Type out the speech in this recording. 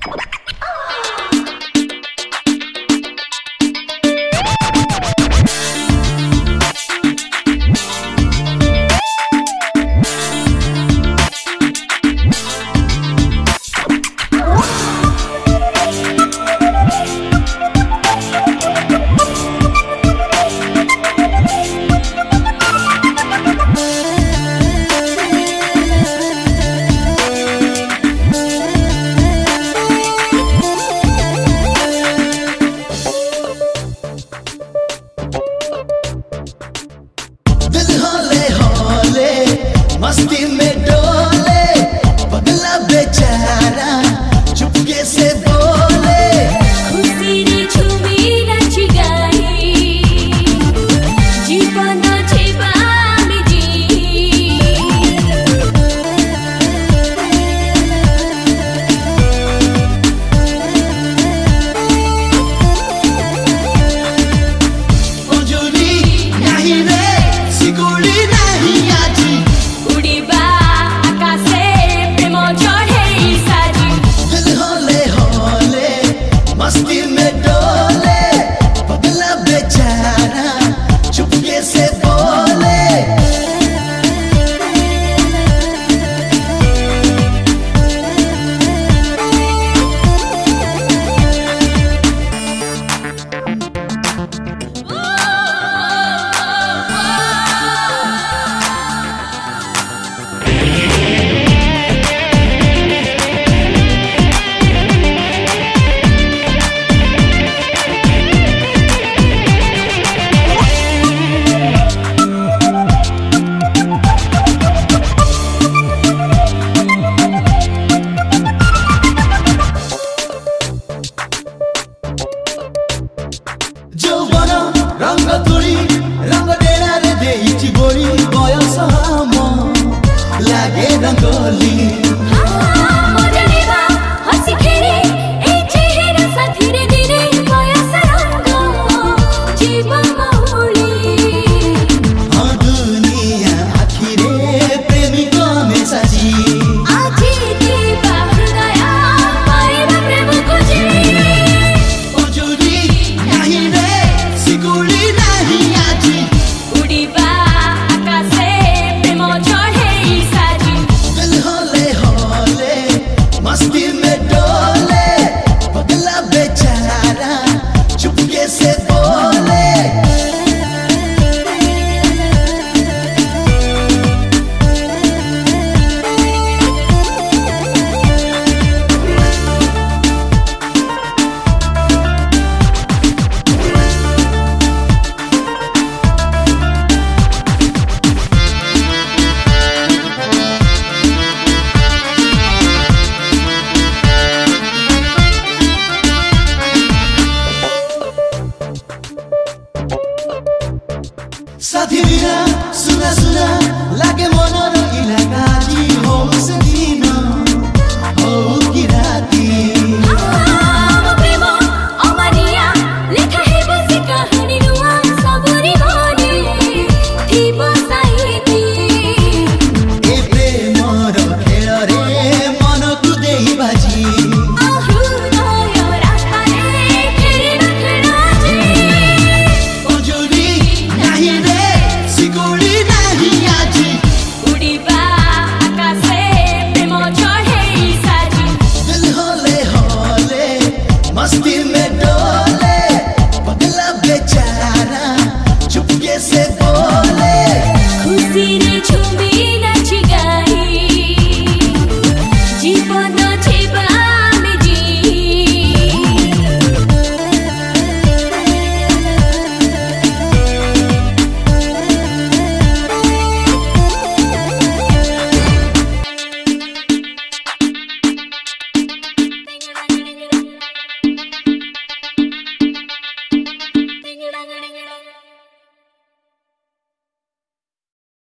मस्ती में डोले पगला बेचारा चुपके से बोले खुशी रे झूमी नाच गाई जीवन जीवा में जी अंजुली नहीं रे सिकुड़ी नहीं आजी मस्ती में डोले पगला बेचारा चुपके से बोले रंग तुली रंग डेरा रे देइची बोली बयस हम लागे रंगोली दुनिया आखिरे प्रेमिक में साजी मस्ती में डोले पगला बेचारा चुपके से बोले साथी बिना सुना सुना लागे मन इलाका जी हो से दिन हो की राती प्रेम अमरिया लेखा है बस कहानी नुआ सबरी बने थीब साहिती ए प्रेम रो खेल रे मन को देई बाजी मस्ती में डोले पगला बेचारा चुपके से